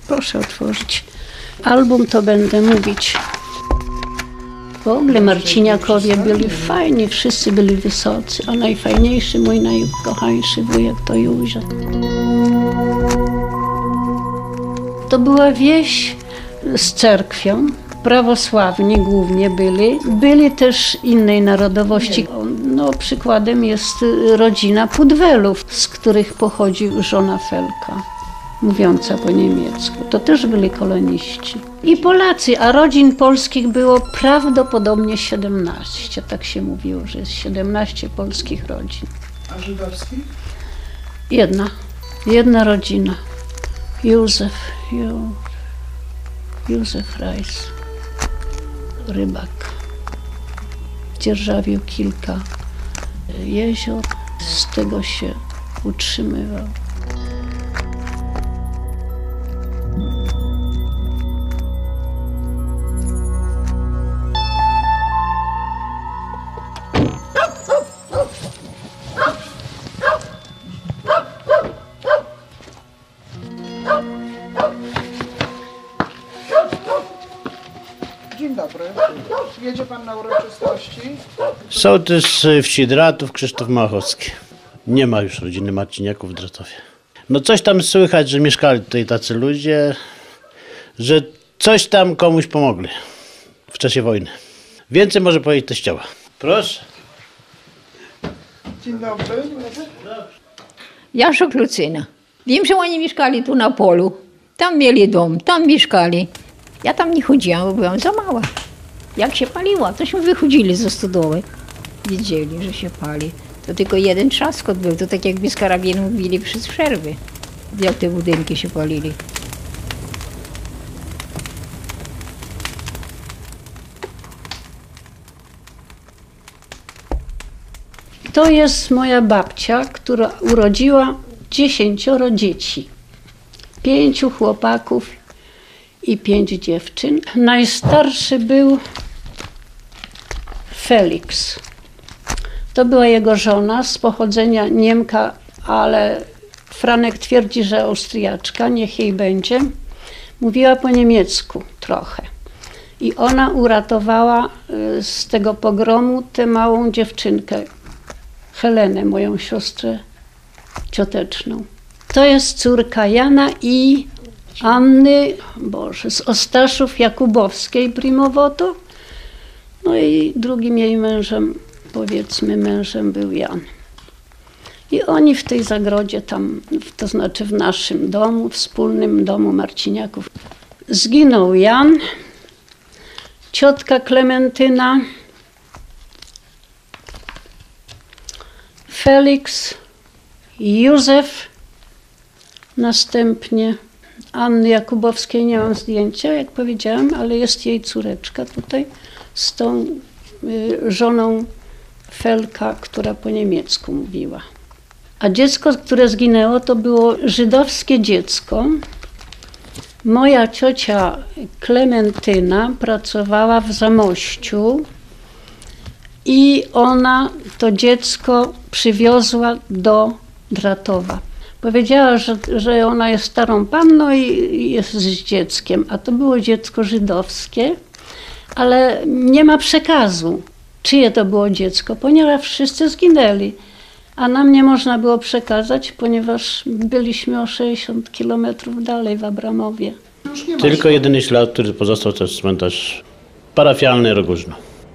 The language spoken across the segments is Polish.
Proszę otworzyć. Album to będę mówić. W ogóle Marciniakowie byli fajni, wszyscy byli wysocy, a najfajniejszy, mój najkochańszy wujek to Józef. To była wieś z cerkwią, prawosławni głównie byli. Byli też innej narodowości. No, przykładem jest rodzina Pudwelów, z których pochodził żona Felka, mówiąca po niemiecku. To też byli koloniści. I Polacy, a rodzin polskich było prawdopodobnie 17. Tak się mówiło, że jest 17 polskich rodzin. A żydowskich? Jedna rodzina. Józef Rajs, rybak. Dzierżawił kilka jezior, z tego się utrzymywał. Dzień dobry. Jedzie pan na uroczystości? Sołtys wsi Dratów Krzysztof Machowski. Nie ma już rodziny Marciniaków w Dratowie. No coś tam słychać, że mieszkali tutaj tacy ludzie, że coś tam komuś pomogli w czasie wojny. Więcej może powiedzieć teściowa. Proszę. Dzień dobry. Jaszok Lucyna. Wiem, że oni mieszkali tu na polu. Tam mieli dom, tam mieszkali. Ja tam nie chodziłam, bo byłam za mała. Jak się paliła, tośmy wychodzili ze stodoły. Wiedzieli, że się pali. To tylko jeden trzaskot był, to tak jakby z karabinu bili przez przerwy, jak te budynki się palili. To jest moja babcia, która urodziła 10 dzieci. 5 chłopaków i 5 dziewczyn. Najstarszy był Felix. To była jego żona, z pochodzenia Niemka, ale Franek twierdzi, że Austriaczka, niech jej będzie. Mówiła po niemiecku trochę. I ona uratowała z tego pogromu tę małą dziewczynkę, Helenę, moją siostrę cioteczną. To jest córka Jana i Anny, z Ostaszów Jakubowskiej Primowoto. No i drugim jej mężem, powiedzmy mężem, był Jan. I oni w tej zagrodzie tam, to znaczy w naszym domu, wspólnym domu Marciniaków. Zginął Jan, ciotka Klementyna, Felix, Józef, następnie Anny Jakubowskiej nie mam zdjęcia, jak powiedziałam, ale jest jej córeczka tutaj z tą żoną Felka, która po niemiecku mówiła. A dziecko, które zginęło, to było żydowskie dziecko. Moja ciocia Klementyna pracowała w Zamościu i ona to dziecko przywiozła do Dratowa. Powiedziała, że ona jest starą panną i jest z dzieckiem, a to było dziecko żydowskie, ale nie ma przekazu, czyje to było dziecko, ponieważ wszyscy zginęli. A nam nie można było przekazać, ponieważ byliśmy o 60 kilometrów dalej w Abramowie. Tylko jedyny ślad, który pozostał, to jest cmentarz parafialny Rogóżno.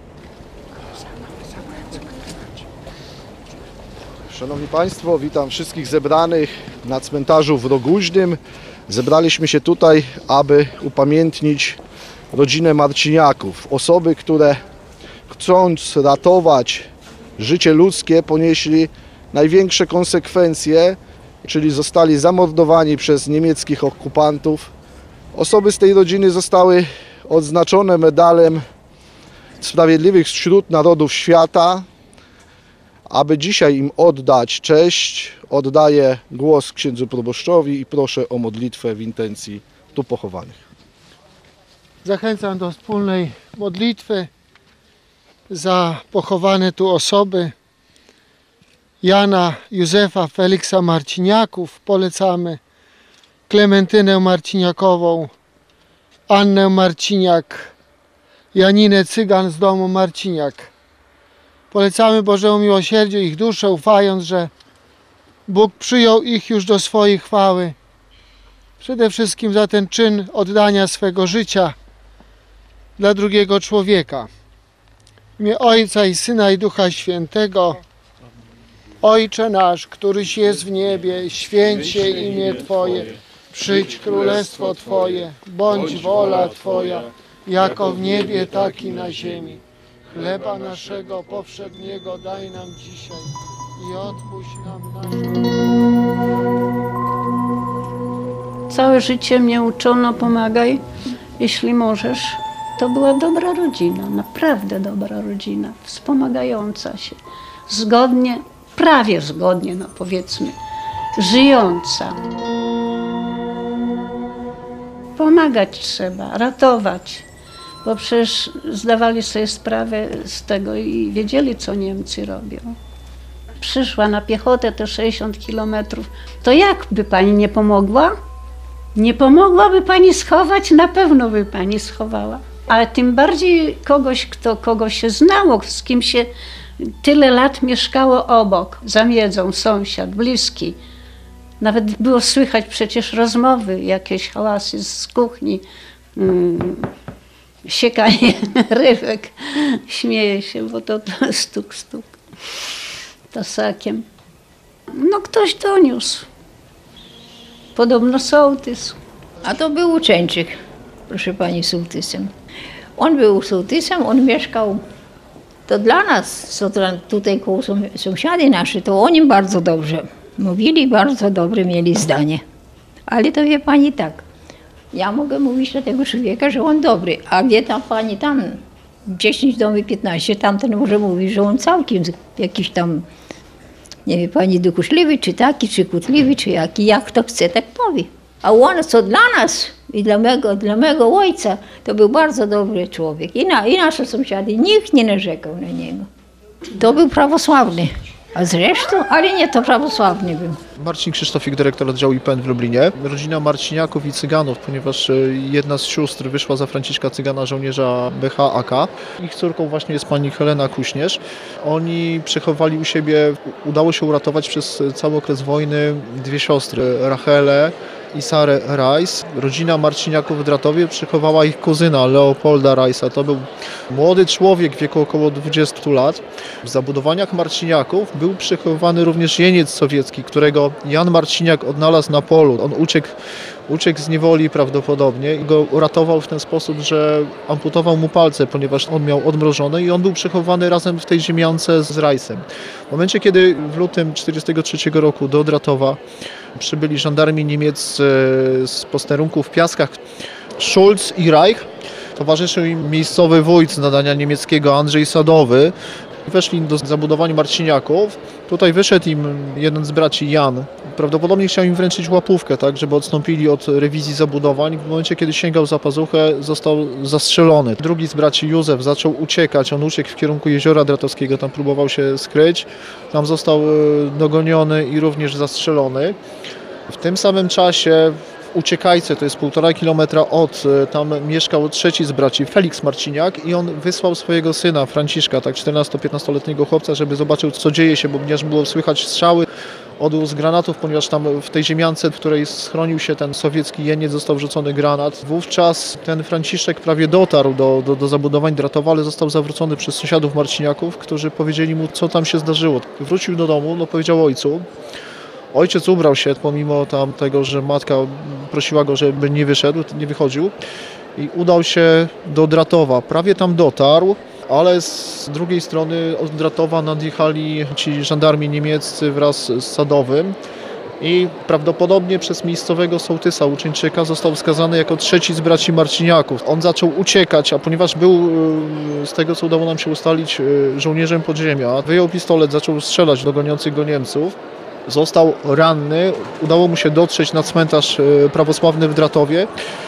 Szanowni Państwo, witam wszystkich zebranych na cmentarzu w Rogóźnym. Zebraliśmy się tutaj, aby upamiętnić rodzinę Marciniaków. Osoby, które chcąc ratować życie ludzkie, ponieśli największe konsekwencje, czyli zostali zamordowani przez niemieckich okupantów. Osoby z tej rodziny zostały odznaczone medalem Sprawiedliwych wśród Narodów Świata. Aby dzisiaj im oddać cześć, oddaję głos księdzu proboszczowi i proszę o modlitwę w intencji tu pochowanych. Zachęcam do wspólnej modlitwy za pochowane tu osoby. Jana, Józefa, Feliksa Marciniaków polecamy. Klementynę Marciniakową, Annę Marciniak, Janinę Cygan z domu Marciniak. Polecamy Bożemu miłosierdziu ich dusze, ufając, że Bóg przyjął ich już do swojej chwały. Przede wszystkim za ten czyn oddania swego życia dla drugiego człowieka. W imię Ojca i Syna i Ducha Świętego. Ojcze nasz, któryś jest w niebie, święć się imię Twoje. Przyjdź królestwo Twoje, bądź wola Twoja, jako w niebie, tak i na ziemi. Chleba naszego powszedniego daj nam dzisiaj i odpuść nam nasze. Całe życie mnie uczono, pomagaj, jeśli możesz. To była dobra rodzina, naprawdę dobra rodzina, wspomagająca się, zgodnie, prawie zgodnie, no powiedzmy, żyjąca. Pomagać trzeba, ratować, bo przecież zdawali sobie sprawę z tego i wiedzieli, co Niemcy robią. Przyszła na piechotę te 60 kilometrów, to jak by pani nie pomogła? Nie pomogłaby pani schować? Na pewno by pani schowała. Ale tym bardziej kogoś, kogo się znało, z kim się tyle lat mieszkało obok, za miedzą, sąsiad, bliski. Nawet było słychać przecież rozmowy, jakieś hałasy z kuchni, siekanie rybek. Śmieję się, bo to stuk tasakiem. No ktoś doniósł. Podobno sołtys. A to był uczeńczyk, proszę pani, sołtysem. On był sołtysem, on mieszkał, to dla nas, co tutaj koło sąsiady nasze, to o nim bardzo dobrze mówili, bardzo dobre mieli zdanie. Ale to wie pani tak, ja mogę mówić do tego człowieka, że on dobry, a wie tam pani tam 10 domy 15, tamten może mówić, że on całkiem jakiś tam, nie wie pani, dokuczliwy, czy taki, czy kłótliwy, czy jaki, jak to chce, tak powie. A on, co dla nas i dla mego ojca, to był bardzo dobry człowiek. I nasze sąsiady, nikt nie narzekał na niego. To był prawosławny. A zresztą, ale nie, to prawosławny był. Marcin Krzysztofik, dyrektor oddziału IPN w Lublinie. Rodzina Marciniaków i Cyganów, ponieważ jedna z sióstr wyszła za Franciszka Cygana, żołnierza BHAK. Ich córką właśnie jest pani Helena Kuśnierz. Oni przechowali u siebie, udało się uratować przez cały okres wojny dwie siostry, Rachelę i Sarę Rajs. Rodzina Marciniaków w Dratowie przechowała ich kuzyna Leopolda Rajsa. To był młody człowiek w wieku około 20 lat. W zabudowaniach Marciniaków był przechowany również jeniec sowiecki, którego Jan Marciniak odnalazł na polu. On uciekł z niewoli prawdopodobnie i go uratował w ten sposób, że amputował mu palce, ponieważ on miał odmrożone i on był przechowany razem w tej ziemiance z Rajsem. W momencie, kiedy w lutym 1943 roku do Dratowa przybyli żandarmi niemieccy z posterunku w Piaskach, Schulz i Reich, towarzyszył im miejscowy wójt z nadania niemieckiego Andrzej Sadowy. Weszli do zabudowań Marciniaków. Tutaj wyszedł im jeden z braci, Jan. Prawdopodobnie chciał im wręczyć łapówkę, tak, żeby odstąpili od rewizji zabudowań. W momencie, kiedy sięgał za pazuchę, został zastrzelony. Drugi z braci, Józef, zaczął uciekać. On uciekł w kierunku Jeziora Dratowskiego, tam próbował się skryć. Tam został dogoniony i również zastrzelony. W tym samym czasie w Uciekajce, to jest 1,5 kilometra tam mieszkał trzeci z braci, Felix Marciniak, i on wysłał swojego syna, Franciszka, tak 14-15-letniego chłopca, żeby zobaczył, co dzieje się, bo ponieważ było słychać strzały, odgłos granatów, ponieważ tam w tej ziemiance, w której schronił się ten sowiecki jeniec, został wrzucony granat. Wówczas ten Franciszek prawie dotarł do zabudowań Dratowa, ale został zawrócony przez sąsiadów Marciniaków, którzy powiedzieli mu, co tam się zdarzyło. Wrócił do domu, powiedział ojcu. Ojciec ubrał się, pomimo tego, że matka prosiła go, żeby nie wyszedł, nie wychodził, i udał się do Dratowa. Prawie tam dotarł, ale z drugiej strony od Dratowa nadjechali ci żandarmi niemieccy wraz z Sadowym i prawdopodobnie przez miejscowego sołtysa uczeńczyka został wskazany jako trzeci z braci Marciniaków. On zaczął uciekać, a ponieważ był, z tego co udało nam się ustalić, żołnierzem podziemia, wyjął pistolet, zaczął strzelać do goniących go Niemców. Został ranny, udało mu się dotrzeć na cmentarz prawosławny w Dratowie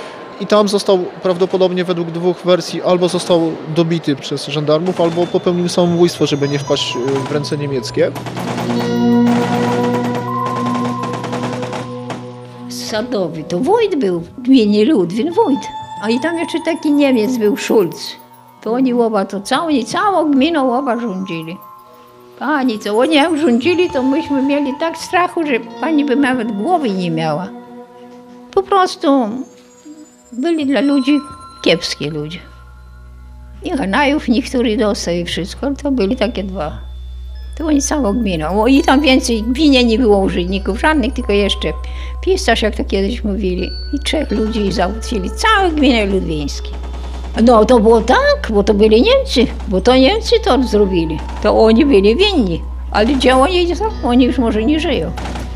i tam został prawdopodobnie według dwóch wersji albo został dobity przez żandarmów, albo popełnił samobójstwo, żeby nie wpaść w ręce niemieckie. Sadowy, to wójt był w gminie Ludwin, wójt. A i tam jeszcze taki Niemiec był, Schulz. To oni oba, to całą gminą oba rządzili. Pani, co oni jak rządzili, to myśmy mieli tak strachu, że pani by nawet głowy nie miała. Po prostu byli dla ludzi kiepskie ludzie. I Hanajów niektórzy dostał i wszystko, to byli takie dwa. To oni całą gminą. I tam więcej, w gminie nie było urzędników żadnych, tylko jeszcze pisarz, jak to kiedyś mówili. I 3 ludzi załatwili całe gminy ludwińskie. No to było tak, bo to byli Niemcy, bo to Niemcy to zrobili. To oni byli winni. Ale gdzie oni już może nie żyją.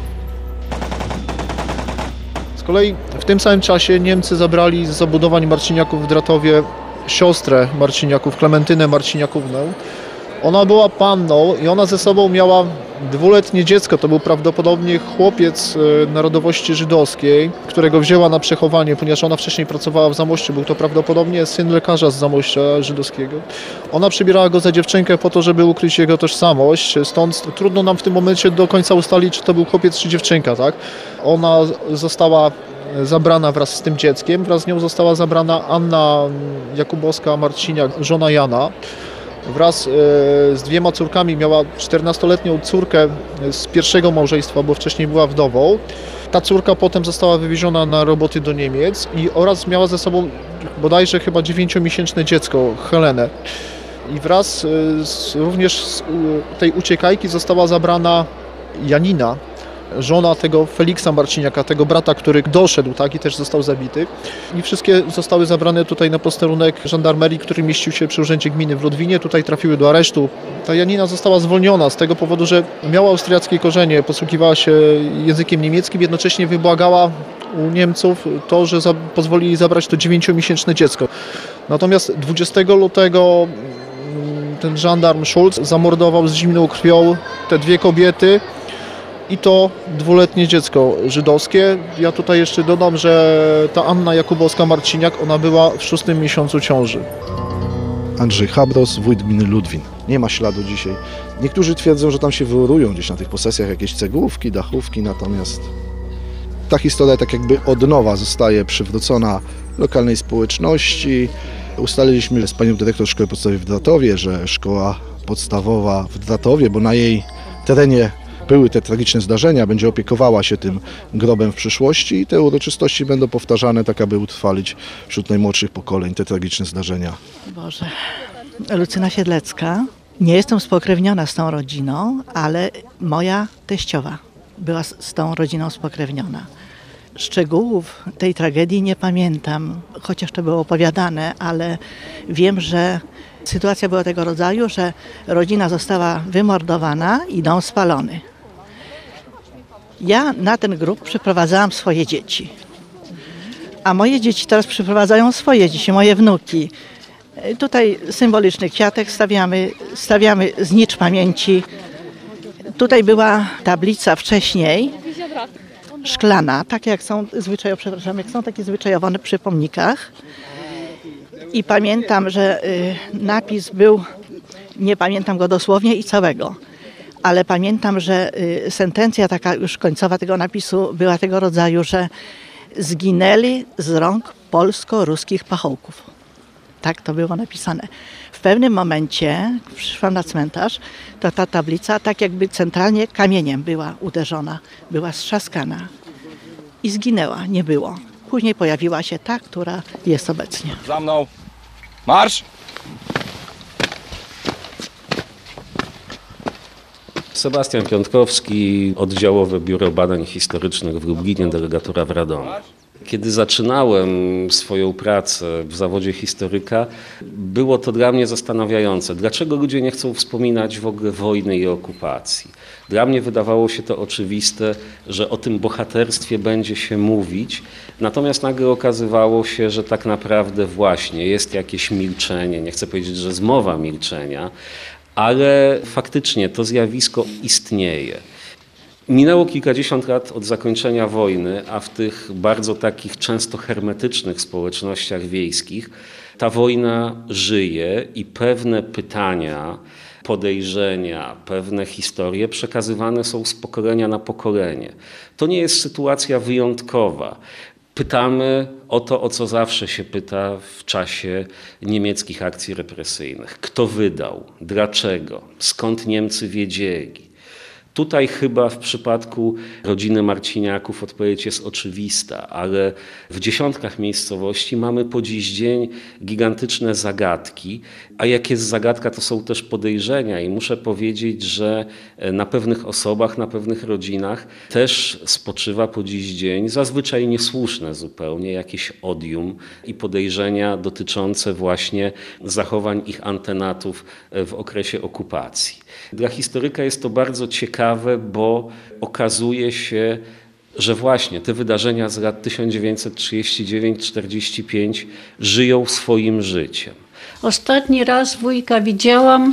Z kolei w tym samym czasie Niemcy zabrali z zabudowań Marciniaków w Dratowie siostrę Marciniaków, Klementynę Marciniakównę. Ona była panną i ona ze sobą miała 2-letnie dziecko. To był prawdopodobnie chłopiec narodowości żydowskiej, którego wzięła na przechowanie, ponieważ ona wcześniej pracowała w Zamościu. Był to prawdopodobnie syn lekarza z Zamościa żydowskiego. Ona przybierała go za dziewczynkę po to, żeby ukryć jego tożsamość. Stąd trudno nam w tym momencie do końca ustalić, czy to był chłopiec, czy dziewczynka. Tak? Ona została zabrana wraz z tym dzieckiem. Wraz z nią została zabrana Anna Jakubowska-Marciniak, żona Jana. Wraz z 2 córkami miała 14-letnią córkę z pierwszego małżeństwa, bo wcześniej była wdową. Ta córka potem została wywieziona na roboty do Niemiec oraz miała ze sobą bodajże chyba 9-miesięczne dziecko, Helenę. I wraz również z tej uciekajki została zabrana Janina, żona tego Feliksa Marciniaka, tego brata, który doszedł, tak, i też został zabity. I wszystkie zostały zabrane tutaj na posterunek żandarmerii, który mieścił się przy urzędzie gminy w Ludwinie. Tutaj trafiły do aresztu. Ta Janina została zwolniona z tego powodu, że miała austriackie korzenie, posługiwała się językiem niemieckim, jednocześnie wybłagała u Niemców to, że pozwolili zabrać to 9-miesięczne dziecko. Natomiast 20 lutego ten żandarm Schulz zamordował z zimną krwią te 2 kobiety i to 2-letnie dziecko żydowskie. Ja tutaj jeszcze dodam, że ta Anna Jakubowska-Marciniak, ona była w 6. miesiącu ciąży. Andrzej Habros, wójt gminy Ludwin. Nie ma śladu dzisiaj. Niektórzy twierdzą, że tam się wyorują gdzieś na tych posesjach jakieś cegłówki, dachówki, natomiast ta historia tak jakby od nowa zostaje przywrócona lokalnej społeczności. Ustaliliśmy z panią dyrektor szkoły podstawowej w Dratowie, że szkoła podstawowa w Dratowie, bo na jej terenie były te tragiczne zdarzenia, będzie opiekowała się tym grobem w przyszłości i te uroczystości będą powtarzane, tak aby utrwalić wśród najmłodszych pokoleń te tragiczne zdarzenia. Boże. Lucyna Siedlecka. Nie jestem spokrewniona z tą rodziną, ale moja teściowa była z tą rodziną spokrewniona. Szczegółów tej tragedii nie pamiętam, chociaż to było opowiadane, ale wiem, że sytuacja była tego rodzaju, że rodzina została wymordowana i dom spalony. Ja na ten grób przyprowadzałam swoje dzieci, a moje dzieci teraz przyprowadzają swoje dzieci, moje wnuki. Tutaj symboliczny kwiatek stawiamy znicz pamięci. Tutaj była tablica wcześniej, szklana, takie jak są jak są takie zwyczajowane przy pomnikach. I pamiętam, że napis był, nie pamiętam go dosłownie i całego, ale pamiętam, że sentencja taka już końcowa tego napisu była tego rodzaju, że zginęli z rąk polsko-ruskich pachołków. Tak to było napisane. W pewnym momencie przyszłam na cmentarz, to ta tablica tak jakby centralnie kamieniem była uderzona, była strzaskana i zginęła, nie było. Później pojawiła się ta, która jest obecnie. Za mną! Marsz! Sebastian Piątkowski, Oddziałowe Biuro Badań Historycznych w Lublinie, delegatura w Radomiu. Kiedy zaczynałem swoją pracę w zawodzie historyka, było to dla mnie zastanawiające. Dlaczego ludzie nie chcą wspominać w ogóle wojny i okupacji? Dla mnie wydawało się to oczywiste, że o tym bohaterstwie będzie się mówić, natomiast nagle okazywało się, że tak naprawdę właśnie jest jakieś milczenie, nie chcę powiedzieć, że zmowa milczenia, ale faktycznie to zjawisko istnieje. Minęło kilkadziesiąt lat od zakończenia wojny, a w tych bardzo takich często hermetycznych społecznościach wiejskich ta wojna żyje i pewne pytania podejrzenia, pewne historie przekazywane są z pokolenia na pokolenie. To nie jest sytuacja wyjątkowa. Pytamy o to, o co zawsze się pyta w czasie niemieckich akcji represyjnych. Kto wydał? Dlaczego? Skąd Niemcy wiedzieli? Tutaj chyba w przypadku rodziny Marciniaków odpowiedź jest oczywista, ale w dziesiątkach miejscowości mamy po dziś dzień gigantyczne zagadki, a jak jest zagadka, to są też podejrzenia i muszę powiedzieć, że na pewnych osobach, na pewnych rodzinach też spoczywa po dziś dzień, zazwyczaj niesłuszne zupełnie, jakieś odium i podejrzenia dotyczące właśnie zachowań ich antenatów w okresie okupacji. Dla historyka jest to bardzo ciekawe, bo okazuje się, że właśnie te wydarzenia z lat 1939-45 żyją swoim życiem. Ostatni raz wujka widziałam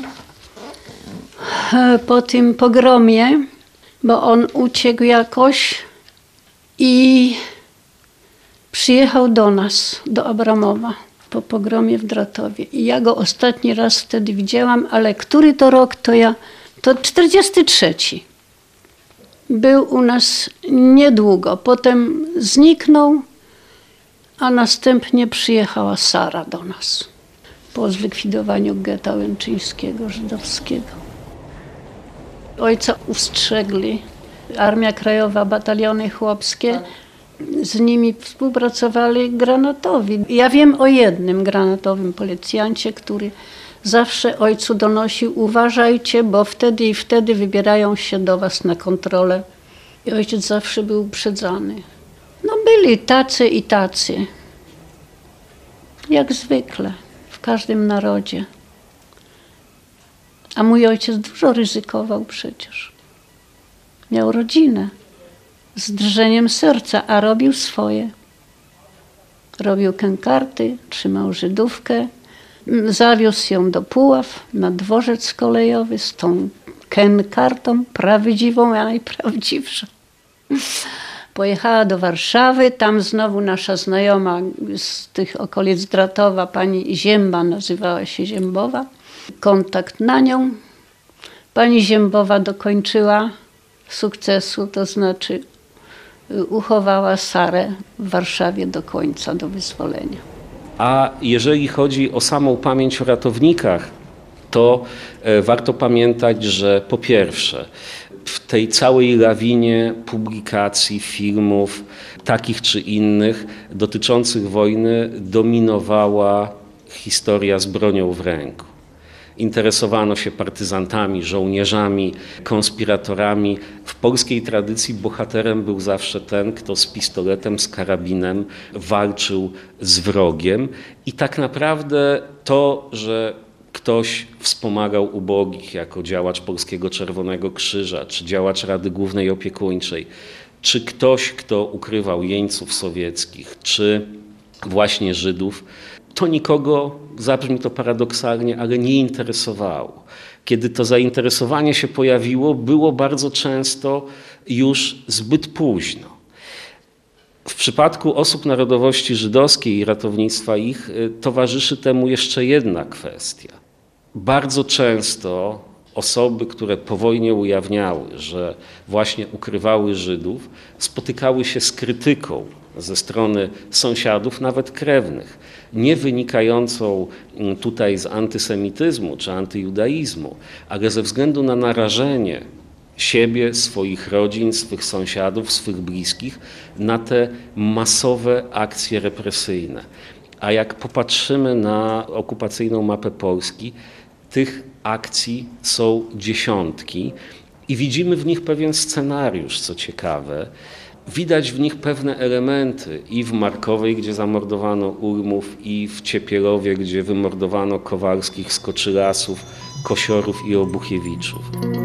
po tym pogromie, bo on uciekł jakoś i przyjechał do nas, do Abramowa, po pogromie w Dratowie. I ja go ostatni raz wtedy widziałam, ale który to rok, to 43. Był u nas niedługo, potem zniknął, a następnie przyjechała Sara do nas po zlikwidowaniu getta łęczyńskiego, żydowskiego. Ojca ustrzegli, Armia Krajowa, bataliony chłopskie, z nimi współpracowali granatowi. Ja wiem o jednym granatowym policjancie, który zawsze ojcu donosił: uważajcie, bo wtedy i wtedy wybierają się do was na kontrolę. I ojciec zawsze był uprzedzany. No byli tacy i tacy. Jak zwykle, w każdym narodzie. A mój ojciec dużo ryzykował przecież. Miał rodzinę. Z drżeniem serca, a robił swoje. Robił kękarty, trzymał Żydówkę. Zawiózł ją do Puław na dworzec kolejowy z tą kękartą prawdziwą, a najprawdziwszą. Pojechała do Warszawy, tam znowu nasza znajoma z tych okolic Dratowa, pani Zięba, nazywała się Ziębowa. Kontakt na nią. Pani Ziębowa dokończyła sukcesu, to znaczy uchowała Sarę w Warszawie do końca, do wyzwolenia. A jeżeli chodzi o samą pamięć o ratownikach, to warto pamiętać, że po pierwsze w tej całej lawinie publikacji, filmów takich czy innych dotyczących wojny dominowała historia z bronią w ręku. Interesowano się partyzantami, żołnierzami, konspiratorami. W polskiej tradycji bohaterem był zawsze ten, kto z pistoletem, z karabinem walczył z wrogiem. I tak naprawdę to, że ktoś wspomagał ubogich jako działacz Polskiego Czerwonego Krzyża, czy działacz Rady Głównej Opiekuńczej, czy ktoś, kto ukrywał jeńców sowieckich, czy właśnie Żydów, to nikogo, zabrzmi to paradoksalnie, ale nie interesowało. Kiedy to zainteresowanie się pojawiło, było bardzo często już zbyt późno. W przypadku osób narodowości żydowskiej i ratownictwa ich towarzyszy temu jeszcze jedna kwestia. Bardzo często osoby, które po wojnie ujawniały, że właśnie ukrywały Żydów, spotykały się z krytyką ze strony sąsiadów, nawet krewnych, nie wynikającą tutaj z antysemityzmu czy antyjudaizmu, ale ze względu na narażenie siebie, swoich rodzin, swych sąsiadów, swych bliskich na te masowe akcje represyjne. A jak popatrzymy na okupacyjną mapę Polski, tych akcji są dziesiątki i widzimy w nich pewien scenariusz, co ciekawe. Widać w nich pewne elementy i w Markowej, gdzie zamordowano Urmów, i w Ciepielowie, gdzie wymordowano Kowalskich, Skoczylasów, Kosiorów i Obuchiewiczów.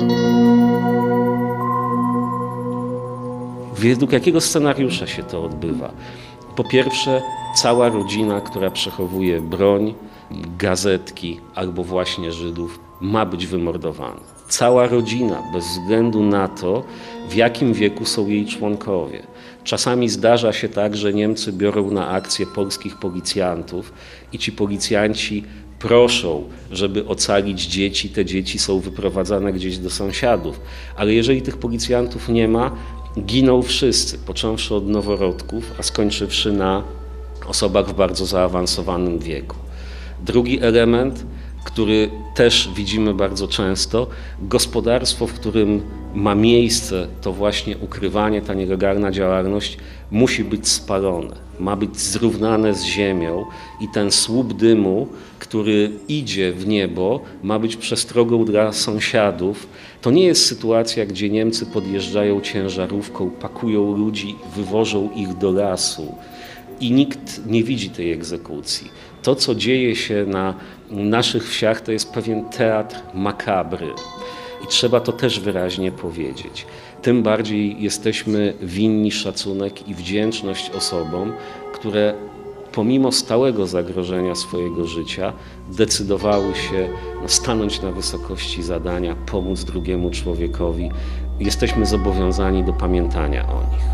Według jakiego scenariusza się to odbywa? Po pierwsze, cała rodzina, która przechowuje broń, gazetki albo właśnie Żydów, ma być wymordowana. Cała rodzina, bez względu na to, w jakim wieku są jej członkowie. Czasami zdarza się tak, że Niemcy biorą na akcję polskich policjantów i ci policjanci proszą, żeby ocalić dzieci, te dzieci są wyprowadzane gdzieś do sąsiadów. Ale jeżeli tych policjantów nie ma, giną wszyscy, począwszy od noworodków, a skończywszy na osobach w bardzo zaawansowanym wieku. Drugi element, który też widzimy bardzo często, gospodarstwo, w którym ma miejsce to właśnie ukrywanie, ta nielegalna działalność, musi być spalone, ma być zrównane z ziemią i ten słup dymu, który idzie w niebo, ma być przestrogą dla sąsiadów. To nie jest sytuacja, gdzie Niemcy podjeżdżają ciężarówką, pakują ludzi, wywożą ich do lasu i nikt nie widzi tej egzekucji. To, co dzieje się na naszych wsiach, to jest pewien teatr makabry i trzeba to też wyraźnie powiedzieć. Tym bardziej jesteśmy winni szacunek i wdzięczność osobom, które pomimo stałego zagrożenia swojego życia decydowały się stanąć na wysokości zadania, pomóc drugiemu człowiekowi. Jesteśmy zobowiązani do pamiętania o nich.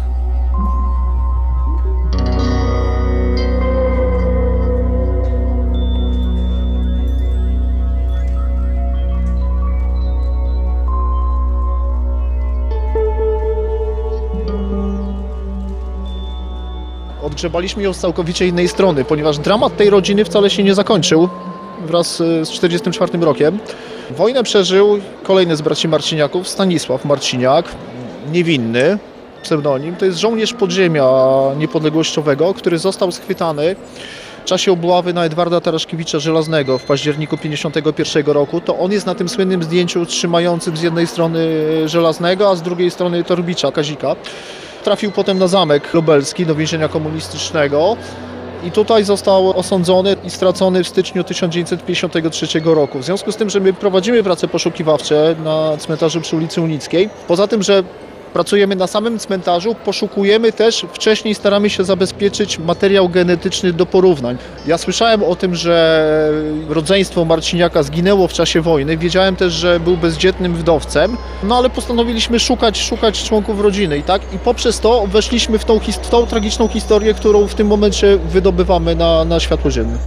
Odgrzebaliśmy ją z całkowicie innej strony, ponieważ dramat tej rodziny wcale się nie zakończył wraz z 1944 rokiem. Wojnę przeżył kolejny z braci Marciniaków, Stanisław Marciniak, niewinny pseudonim. To jest żołnierz podziemia niepodległościowego, który został schwytany w czasie obławy na Edwarda Taraszkiewicza Żelaznego w październiku 1951 roku. To on jest na tym słynnym zdjęciu trzymającym z jednej strony Żelaznego, a z drugiej strony Torbicza, Kazika. Trafił potem na zamek lubelski, do więzienia komunistycznego i tutaj został osądzony i stracony w styczniu 1953 roku. W związku z tym, że my prowadzimy prace poszukiwawcze na cmentarzu przy ulicy Unickiej, poza tym, że pracujemy na samym cmentarzu, poszukujemy też, wcześniej staramy się zabezpieczyć materiał genetyczny do porównań. Ja słyszałem o tym, że rodzeństwo Marciniaka zginęło w czasie wojny, wiedziałem też, że był bezdzietnym wdowcem, no ale postanowiliśmy szukać członków rodziny i poprzez to weszliśmy w tą tragiczną historię, którą w tym momencie wydobywamy na światło dzienne.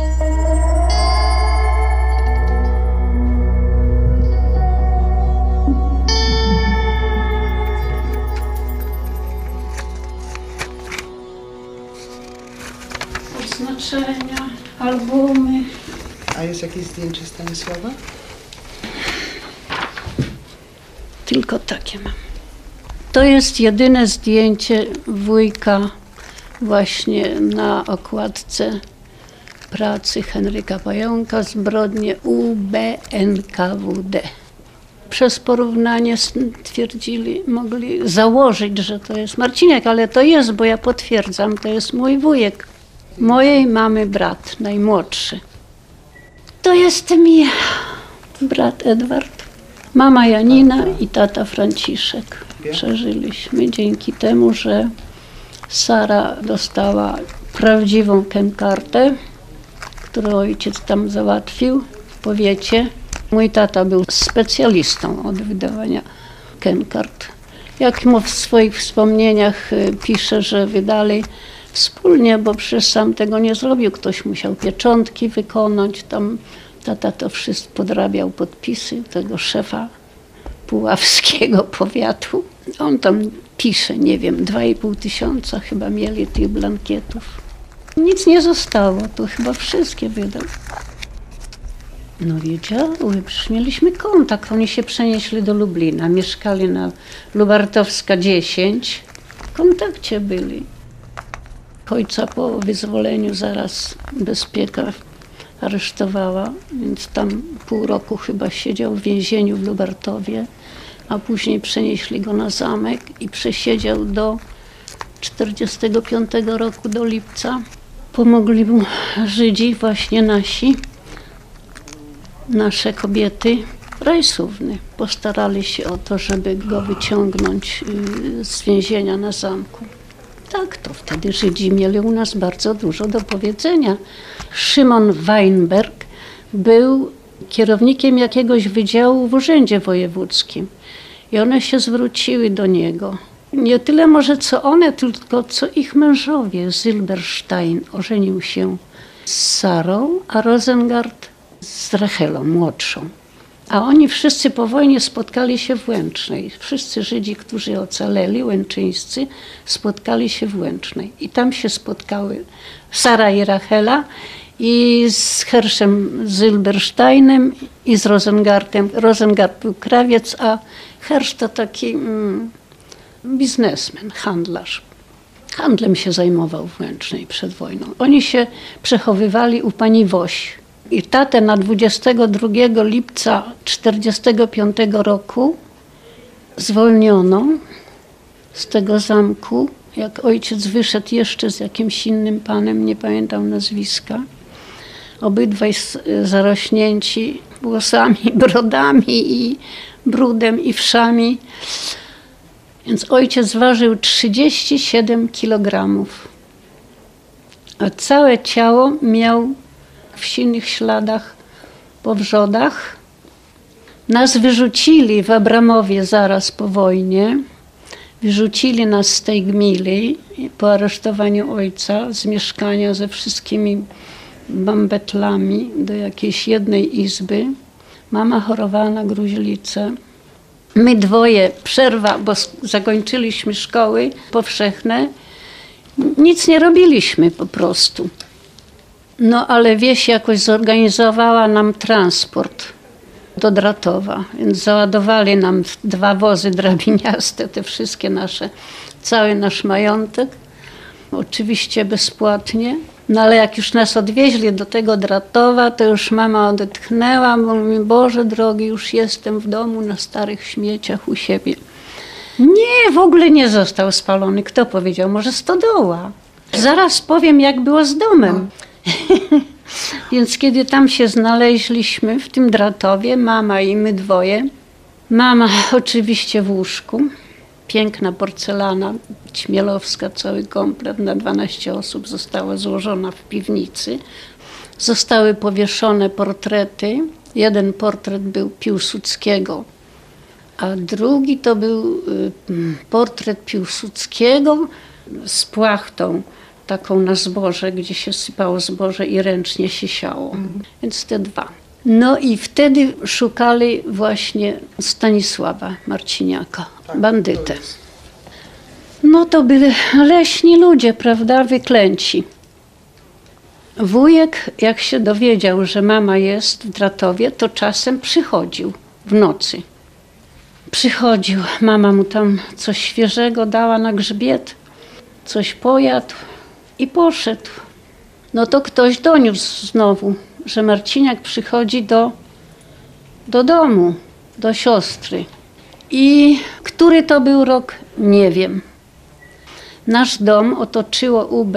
Oznaczenia, albumy. A jest jakieś zdjęcie Stanisława? Tylko takie mam. To jest jedyne zdjęcie wujka właśnie na okładce pracy Henryka Pająka, zbrodnie UB-NKWD. Przez porównanie mogli założyć, że to jest Marciniak, ale to jest, bo ja potwierdzam, to jest mój wujek. Mojej mamy brat, najmłodszy. To jestem ja, brat Edward, mama Janina i tata Franciszek. Przeżyliśmy dzięki temu, że Sara dostała prawdziwą kenkartę, którą ojciec tam załatwił w powiecie. Mój tata był specjalistą od wydawania kenkart. Jak mu w swoich wspomnieniach pisze, że wydali wspólnie, bo przecież sam tego nie zrobił. Ktoś musiał pieczątki wykonać. Tam tata to wszystko podrabiał podpisy tego szefa puławskiego powiatu. On tam pisze, nie wiem, 2500 chyba mieli tych blankietów. Nic nie zostało, to chyba wszystkie wydał. No wiedziały, przecież mieliśmy kontakt. Oni się przenieśli do Lublina, mieszkali na Lubartowska 10. W kontakcie byli. Ojca po wyzwoleniu zaraz bezpieka aresztowała, więc tam pół roku chyba siedział w więzieniu w Lubartowie, a później przenieśli go na zamek i przesiedział do 1945 roku, do lipca. Pomogli mu Żydzi, właśnie nasze kobiety, rajsówny. Postarali się o to, żeby go wyciągnąć z więzienia na zamku. Tak, to wtedy Żydzi mieli u nas bardzo dużo do powiedzenia. Szymon Weinberg był kierownikiem jakiegoś wydziału w urzędzie wojewódzkim i one się zwróciły do niego. Nie tyle może co one, tylko co ich mężowie. Zilberstein ożenił się z Sarą, a Rosengard z Rachelą, młodszą. A oni wszyscy po wojnie spotkali się w Łęcznej. Wszyscy Żydzi, którzy ocaleli, łęczyńscy, spotkali się w Łęcznej. I tam się spotkały Sara i Rachela i z Herszem Zylbersteinem i z Rosengardem. Rosengard był krawiec, a Hersz to taki biznesmen, handlarz. Handlem się zajmował w Łęcznej przed wojną. Oni się przechowywali u pani Woś. I tatę na 22 lipca 1945 roku zwolniono z tego zamku, jak ojciec wyszedł jeszcze z jakimś innym panem, nie pamiętam nazwiska. Obydwaj zarośnięci włosami, brodami i brudem i wszami. Więc ojciec ważył 37 kilogramów, a całe ciało miał w silnych śladach po wrzodach. Nas wyrzucili w Abramowie zaraz po wojnie. Wyrzucili nas z tej gminy po aresztowaniu ojca z mieszkania ze wszystkimi bambetlami do jakiejś jednej izby. Mama chorowała na gruźlicę. My dwoje, przerwa, bo zakończyliśmy szkoły powszechne. Nic nie robiliśmy po prostu. No ale wieś jakoś zorganizowała nam transport do Dratowa, więc załadowali nam 2 wozy drabiniaste, te wszystkie nasze, cały nasz majątek, oczywiście bezpłatnie. No ale jak już nas odwieźli do tego Dratowa, to już mama odetchnęła, bo mówi, Boże drogi, już jestem w domu na starych śmieciach u siebie. Nie, w ogóle nie został spalony. Kto powiedział? Może stodoła. Zaraz powiem, jak było z domem. Więc kiedy tam się znaleźliśmy, w tym Dratowie, mama i my dwoje, mama oczywiście w łóżku, piękna porcelana, ćmielowska, cały komplet na 12 osób została złożona w piwnicy. Zostały powieszone portrety. Jeden portret był Piłsudskiego, a drugi to był portret Piłsudskiego z płachtą taką na zboże, gdzie się sypało zboże i ręcznie się siało. Więc te 2. No i wtedy szukali właśnie Stanisława Marciniaka, bandytę. No to byli leśni ludzie, prawda, wyklęci. Wujek, jak się dowiedział, że mama jest w Dratowie, to czasem przychodził w nocy. Przychodził, mama mu tam coś świeżego dała na grzbiet, coś pojadł i poszedł. No to ktoś doniósł znowu, że Marciniak przychodzi do domu, do siostry. I który to był rok, nie wiem. Nasz dom otoczyło UB.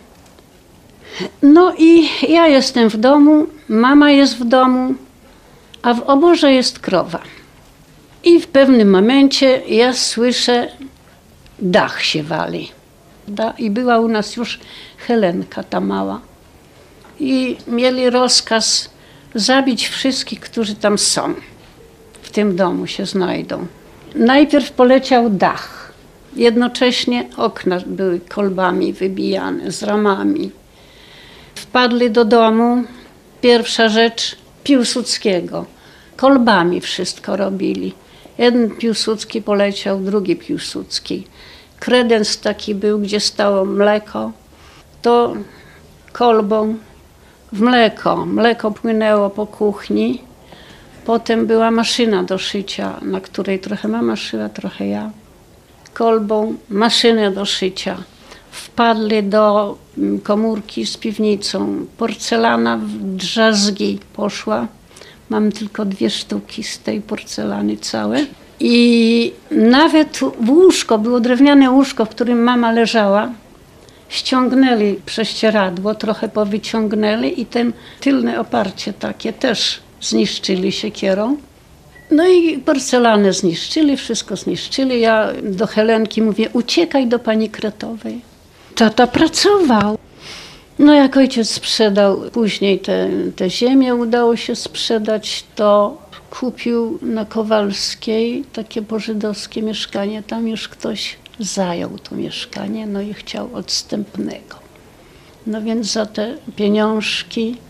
No i ja jestem w domu, mama jest w domu, a w oborze jest krowa. I w pewnym momencie ja słyszę, dach się wali. I była u nas już Helenka, ta mała. I mieli rozkaz zabić wszystkich, którzy tam są. W tym domu się znajdą. Najpierw poleciał dach. Jednocześnie okna były kolbami wybijane, z ramami. Wpadli do domu. Pierwsza rzecz Piłsudskiego. Kolbami wszystko robili. Jeden Piłsudski poleciał, drugi Piłsudski. Kredens taki był, gdzie stało mleko, to kolbą w mleko. Mleko płynęło po kuchni. Potem była maszyna do szycia, na której trochę mama szyła, trochę ja. Kolbą maszynę do szycia. Wpadli do komórki z piwnicą. Porcelana w drzazgi poszła. Mam tylko 2 sztuki z tej porcelany całe. I nawet w łóżko, było drewniane łóżko, w którym mama leżała, ściągnęli prześcieradło, trochę powyciągnęli i ten tylne oparcie takie też zniszczyli siekierą. No i porcelanę zniszczyli, wszystko zniszczyli. Ja do Helenki mówię, uciekaj do pani Kretowej. Tata pracował. No jak ojciec sprzedał później tę ziemię, udało się sprzedać, to kupił na Kowalskiej takie pożydowskie mieszkanie. Tam już ktoś zajął to mieszkanie, no i chciał odstępnego. No więc za te pieniążki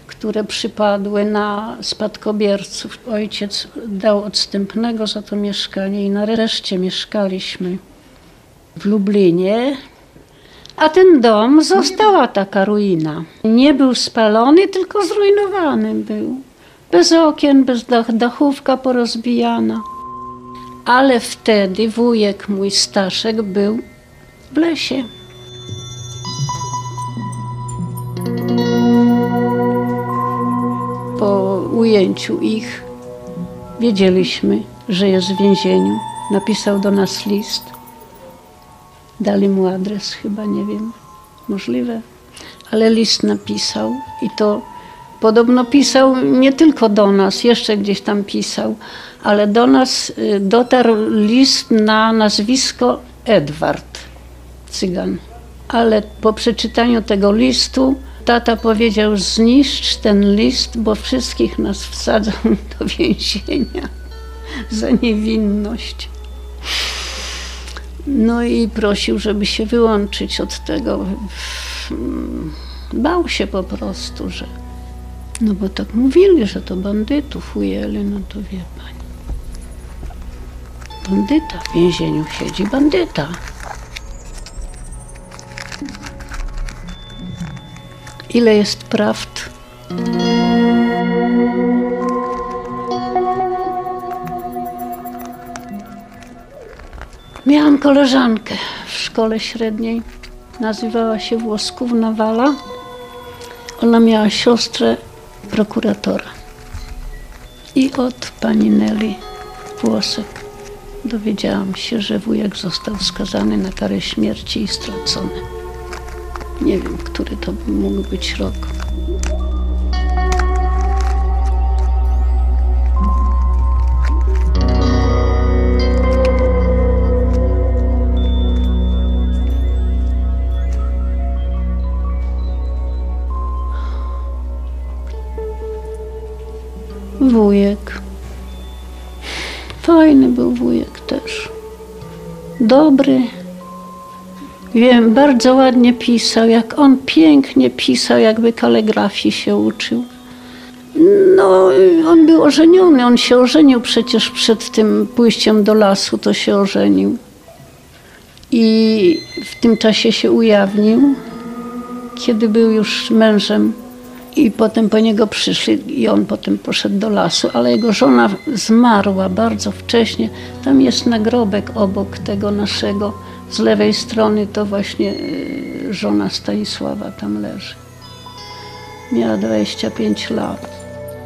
które przypadły na spadkobierców. Ojciec dał odstępnego za to mieszkanie i nareszcie mieszkaliśmy w Lublinie. A ten dom została taka ruina. Nie był spalony, tylko zrujnowany był. Bez okien, bez dachówka porozbijana. Ale wtedy wujek mój Staszek był w lesie. Po ujęciu ich wiedzieliśmy, że jest w więzieniu. Napisał do nas list. Dali mu adres chyba, nie wiem, możliwe. Ale list napisał i to podobno pisał nie tylko do nas, jeszcze gdzieś tam pisał, ale do nas dotarł list na nazwisko Edward Cygan. Ale po przeczytaniu tego listu tata powiedział: zniszcz ten list, bo wszystkich nas wsadzą do więzienia za niewinność. No i prosił, żeby się wyłączyć od tego. Bał się po prostu, że... No bo tak mówili, że to bandytów ujęli, no to wie pani. Bandyta w więzieniu siedzi, bandyta. Ile jest prawd? Miałam koleżankę w szkole średniej, nazywała się Włoskówna Wala. Ona miała siostrę prokuratora. I od pani Neli Włosek dowiedziałam się, że wujek został skazany na karę śmierci i stracony. Nie wiem, który to mógł być rok. Wujek. Fajny był wujek też. Dobry. Wiem, bardzo ładnie pisał, jak on pięknie pisał, jakby kaligrafii się uczył. No, on był ożeniony, on się ożenił przecież przed tym pójściem do lasu, to się ożenił. I w tym czasie się ujawnił, kiedy był już mężem. I potem po niego przyszli i on potem poszedł do lasu, ale jego żona zmarła bardzo wcześnie. Tam jest nagrobek obok tego naszego, z lewej strony to właśnie żona Stanisława tam leży. Miała 25 lat.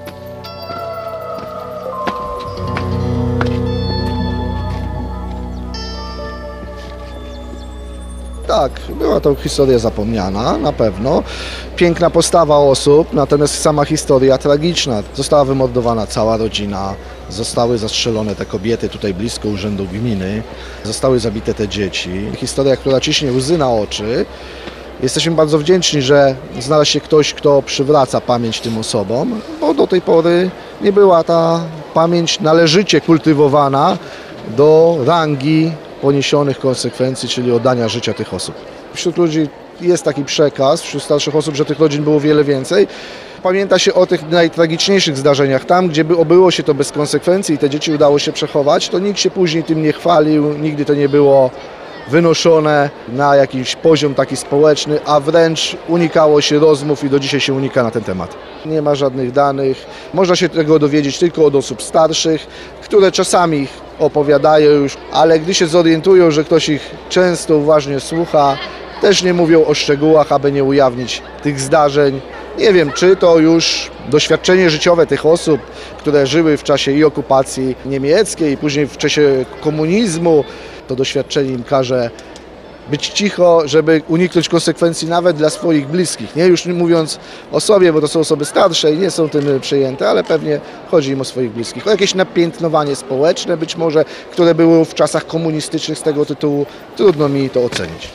Tak, była to historia zapomniana, na pewno. Piękna postawa osób, natomiast sama historia tragiczna. Została wymordowana cała rodzina, zostały zastrzelone te kobiety tutaj blisko urzędu gminy, zostały zabite te dzieci. Historia, która ciśnie łzy na oczy. Jesteśmy bardzo wdzięczni, że znalazł się ktoś, kto przywraca pamięć tym osobom, bo do tej pory nie była ta pamięć należycie kultywowana do rangi poniesionych konsekwencji, czyli oddania życia tych osób. Wśród ludzi jest taki przekaz, wśród starszych osób, że tych rodzin było wiele więcej. Pamięta się o tych najtragiczniejszych zdarzeniach. Tam, gdzie obyło się to bez konsekwencji i te dzieci udało się przechować, to nikt się później tym nie chwalił, nigdy to nie było wynoszone na jakiś poziom taki społeczny, a wręcz unikało się rozmów i do dzisiaj się unika na ten temat. Nie ma żadnych danych, można się tego dowiedzieć tylko od osób starszych, które czasami opowiadają już, ale gdy się zorientują, że ktoś ich często uważnie słucha, też nie mówią o szczegółach, aby nie ujawnić tych zdarzeń. Nie wiem, czy to już doświadczenie życiowe tych osób, które żyły w czasie i okupacji niemieckiej, i później w czasie komunizmu, to doświadczenie im każe być cicho, żeby uniknąć konsekwencji nawet dla swoich bliskich. Nie już mówiąc o sobie, bo to są osoby starsze i nie są tym przejęte, ale pewnie chodzi im o swoich bliskich. O jakieś napiętnowanie społeczne być może, które było w czasach komunistycznych z tego tytułu. Trudno mi to ocenić.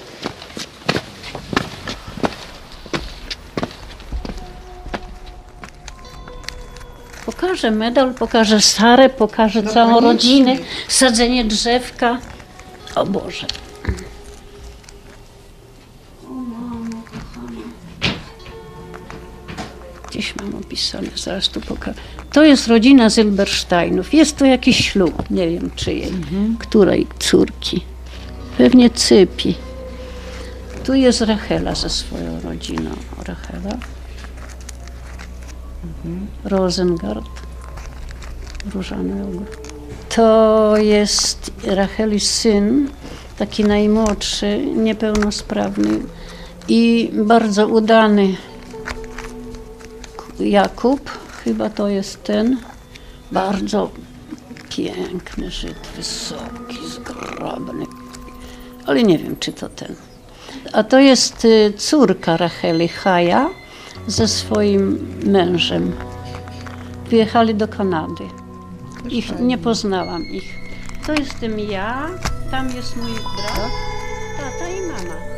Pokażę medal, pokażę Sarę, pokażę całą rodzinę, sadzenie drzewka. O Boże. O mamo, kochana. Gdzieś mam opisane, zaraz tu pokażę. To jest rodzina Zylbersteinów. Jest to jakiś ślub, nie wiem czyjej, której córki. Pewnie Cypi. Tu jest Rachela ze swoją rodziną. Rachela. Rosengard. Różany ogród. To jest Racheli syn, taki najmłodszy, niepełnosprawny i bardzo udany Jakub. Chyba to jest ten. Bardzo piękny Żyd, wysoki, zgrabny. Ale nie wiem, czy to ten. A to jest córka Racheli, Chaja, ze swoim mężem. Wyjechali do Kanady. Nie poznałam ich. To jestem ja, tam jest mój brat, tata i mama.